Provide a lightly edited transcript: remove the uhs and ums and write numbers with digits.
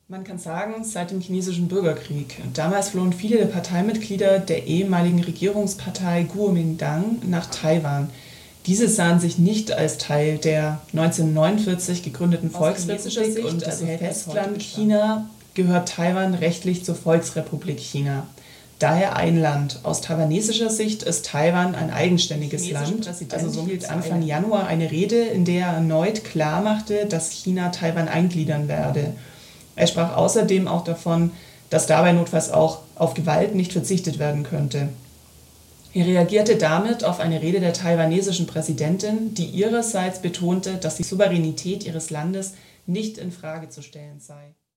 Man kann sagen, seit dem chinesischen Bürgerkrieg. Damals flohen viele der Parteimitglieder der ehemaligen Regierungspartei Kuomintang nach Taiwan. Diese sahen sich nicht als Teil der 1949 gegründeten Volksrepublik und das Festland China gehört Taiwan rechtlich zur Volksrepublik China. Daher ein Land. Aus taiwanesischer Sicht ist Taiwan ein eigenständiges Land. Also so hielt Anfang Januar eine Rede, in der er erneut klarmachte, dass China Taiwan eingliedern werde. Er sprach außerdem auch davon, dass dabei notfalls auch auf Gewalt nicht verzichtet werden könnte. Er reagierte damit auf eine Rede der taiwanesischen Präsidentin, die ihrerseits betonte, dass die Souveränität ihres Landes nicht in Frage zu stellen sei.